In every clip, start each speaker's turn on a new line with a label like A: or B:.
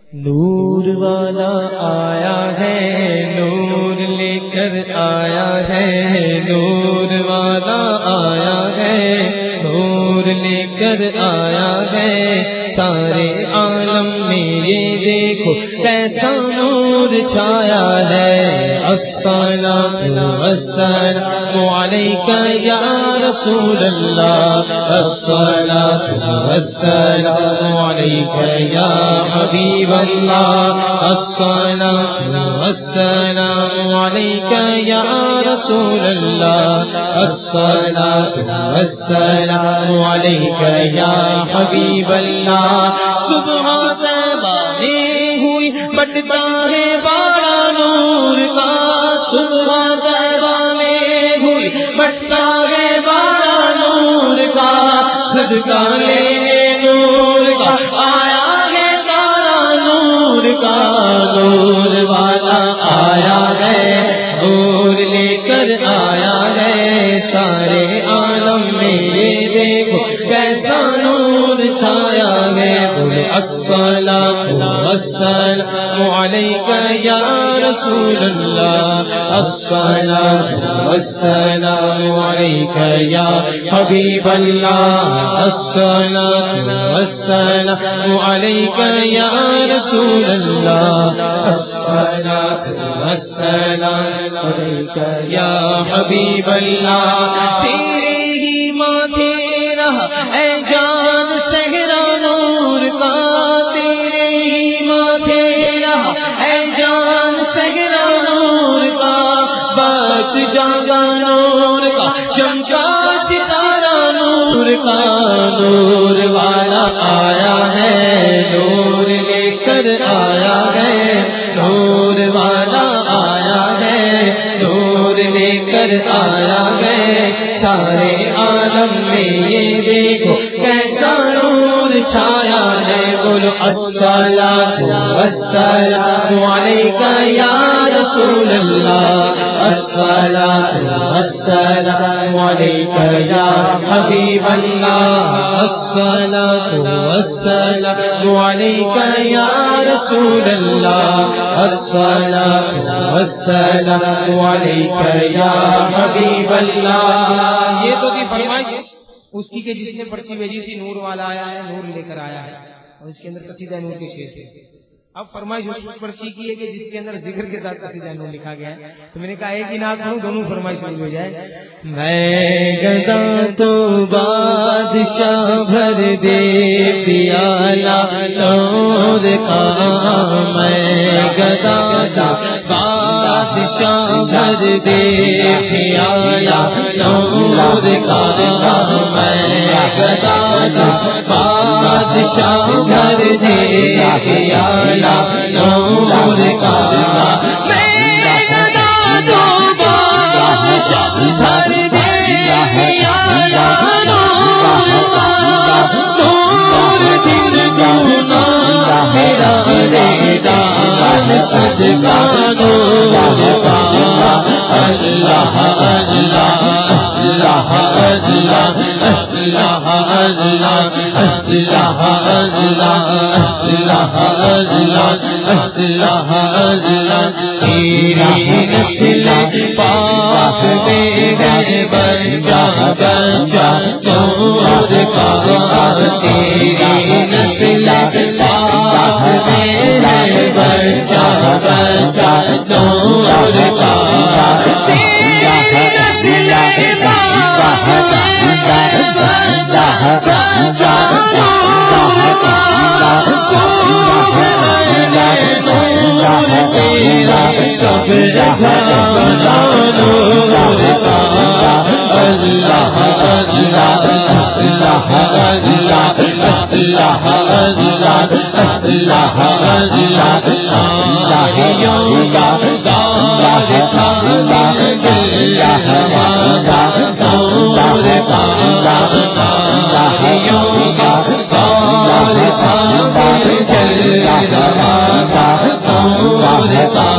A: نور والا آیا ہے، نور لے کر آیا ہے، نور والا آیا ہے، نور لے کر آیا ہے، سارے عالم میں یہ دیکھو کیسا نور چھایا ہے۔ الصلاۃ والسلام علیک یا رسول اللہ، الصلاۃ والسلام علیک یا حبیب اللہ، الصلاۃ والسلام علیک یا رسول اللہ، الصلاۃ والسلام علیک یا حبیب اللہ۔ صبح طیبہ میں ہوئی بٹتا ہے باڑا نور کا، صبح طیبہ میں ہوئی بٹتا ہے باڑا نور کا، صدقہ لینے نور کا آیا ہے تارا نور کا، نور والا آیا ہے، نور لے کر آیا ہے، سارے عالم میں یہ دیکھو کیسا نور چھایا ہے۔ بولے الصلاۃ والسلام علیک یا رسول اللہ، الصلاۃ والسلام علیک یا حبیب اللہ، الصلاۃ والسلام علیک یا رسول اللہ، الصلاۃ والسلام علیک یا حبیب اللہ۔ تیرے ہی ماتھے رہا اے جان صحرا نور کا، تیرے ہی ماتھے رہا اے جان صحرا نور کا، بات جاگا نور کا، چمکا ستارہ نور کا، نور والا آیا ہے، نور لے کر آیا ہے، نور والا آیا ہے، نور لے کر آیا ہے، سارے عالم میں یہ دیکھو کیسا نور چھایا ہے۔ بولو الصلاۃ والسلام علیک یا رسول اللہ، الصلاۃ والسلام علیک یا حبیب اللہ، الصلاۃ والسلام علیک یا رسول اللہ، الصلاۃ والسلام علیک یا حبیب اللہ۔ یہ تو تھی فرمائش اس کی کہ جس نے پرچی بھیجی تھی، نور والا آیا ہے، نور لے کر آیا ہے، اور اس کے اندر قصیدہ نور کے شعر تھے۔ اب فرمائش اس پرچی کی ہے کہ جس کے اندر ذکر کے ساتھ قصیدہ نور لکھا گیا ہے، تو میں نے کہا ایک ہی نعت پڑھوں، دونوں فرمائش پوری ہو جائے۔ میں گدا تو بادشاہ بھر دے پیالہ نور کا، میں گدا تو بادشاہ بھر دے پیالہ نور کا، میں گدا تو بادشاہ بھر دے پیالہ نور کا، میں گدا تو بادشاہ بھر دے پیالہ نور کا، نور دل دونا میرا دیدار صدقہ نور کا، اللہ اللہ اللہ اللہ اللہ اللہ اللہ اللہ اللہ اللہ۔ تیری نسل پاک میں گئے بچہ بچہ نور کا، تیری نسل پاک میں گئے بچہ بچہ نور کا، سب جہاں نور کا، اللہ اللہ اللہ اللہ اللہ اللہ اللہ الہیوں کا دار تھا جل رہا تھا نور کا، الہیوں کا دار تھا جل رہا تھا نور کا،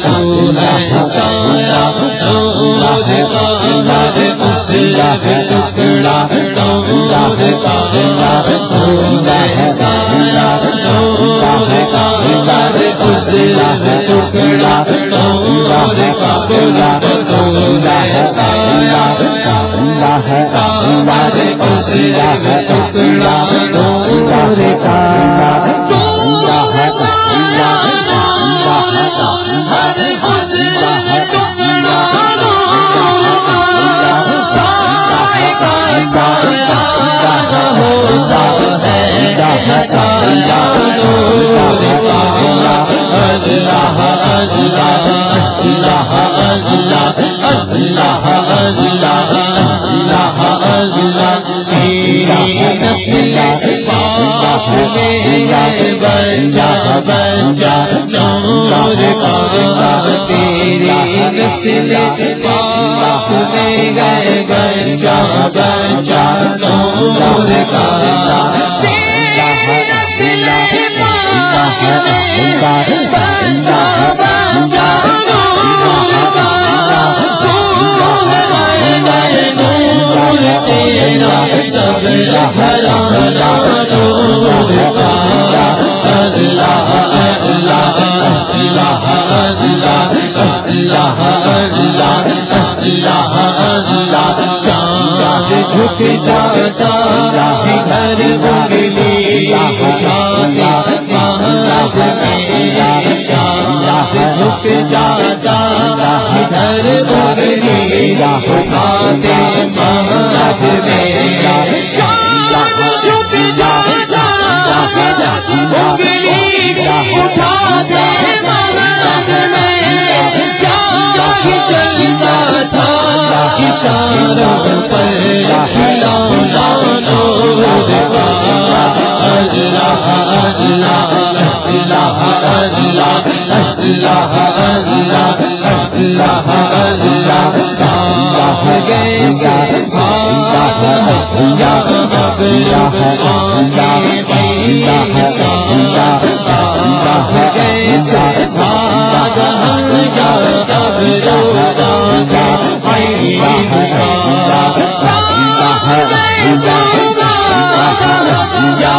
A: تو ہے سایہ نور کا ہر اس ٹکڑا نور کا تو ہے سایہ نور کا ہر اس ٹکڑا نور کا تو ہے سایہ ہر اس ٹکڑا نور کا بچہ بچہ چور کا تیری نسل پاک میں گئے بچہ بچہ چور کا تیری نسل پاک میں گئے بچہ بچہ چور کا تیرا سب ہرانا نور کا اللہ اللہ اللہ اللہ اللہ اللہ اللہ اللہ چاند جھک جاتا جدھر انگلی اٹھا کے مہد میں چاند جھک جاتا جدھر انگلی اٹھا کے مہد میں چاند جھک جاتا انگلی اٹھا کے مہد میں کیا ہی چلتا تھا اشاروں پر ہلانا نور کا اللہ اللہ اللہ اللہ اللہ اللہ اللہ گیسے یا مغرب آنے گیسے ساگہن یا دبرودانے یا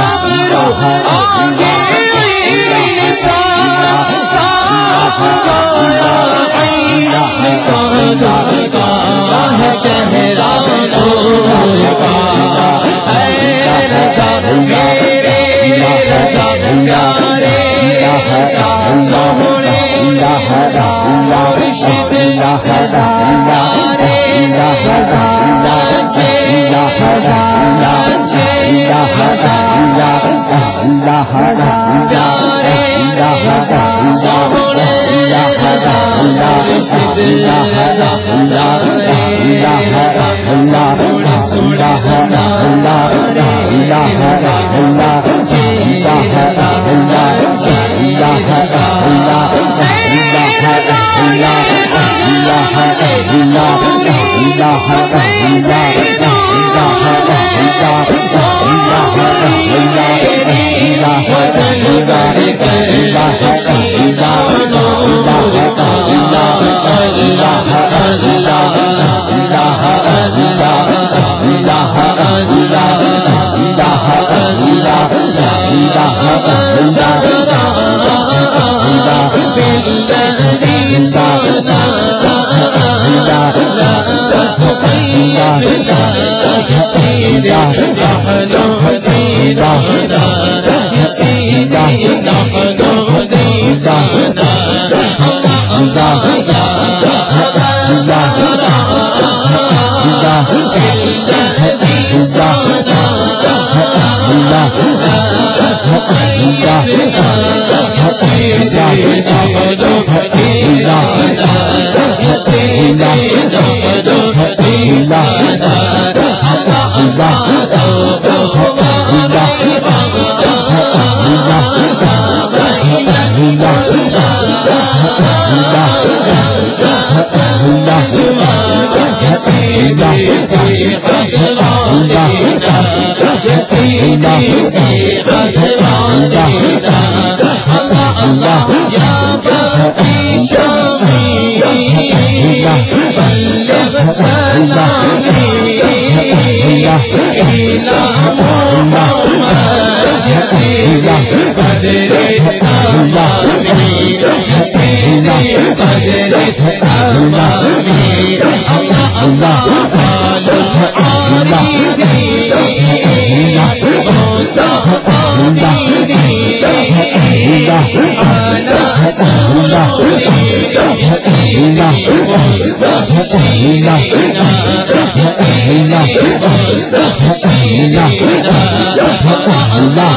A: چہرہ نور کا اے رضا میرے رضا پیارے سونے مرشد پیارے شافعی بلغ سلامی إلى محمد يا سيدي قدر التمامي يا سيدي قدر التمامي الله الله قال العارفين على سهولي يا سيدي مستحسنين يا سيدي مستحسنين الله